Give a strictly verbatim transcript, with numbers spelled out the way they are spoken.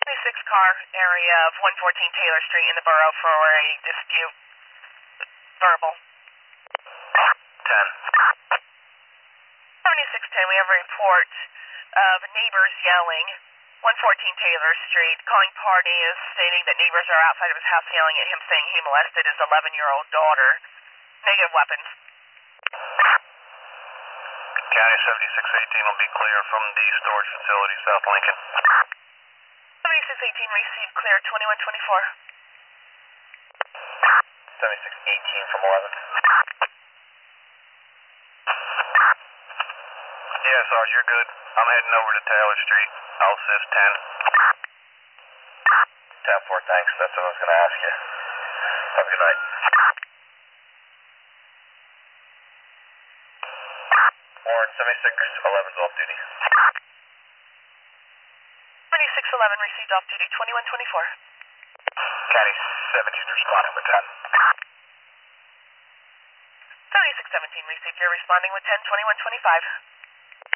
twenty-six car area of one fourteen Taylor Street in the borough for a dispute. Verbal. ten. seventy-six ten, we have a report of neighbors yelling. one fourteen Taylor Street. Calling party is stating that neighbors are outside of his house yelling at him, saying he molested his eleven-year-old daughter. Negative weapons. County seventy-six eighteen will be clear from the storage facility, South Lincoln. seventy-six eighteen received clear, twenty-one twenty-four. seventy-six eighteen from eleven. Yeah, Sarge, you're good. I'm heading over to Taylor Street. I'll assist ten. ten four, thanks. That's what I was going to ask you. Have a good night. Warren, seventy-six eleven's off duty. seventy-six eleven received off duty, twenty-one twenty-four. County seventeen responding with ten. seventy-six seventeen received, you're responding with ten, twenty-one twenty-five.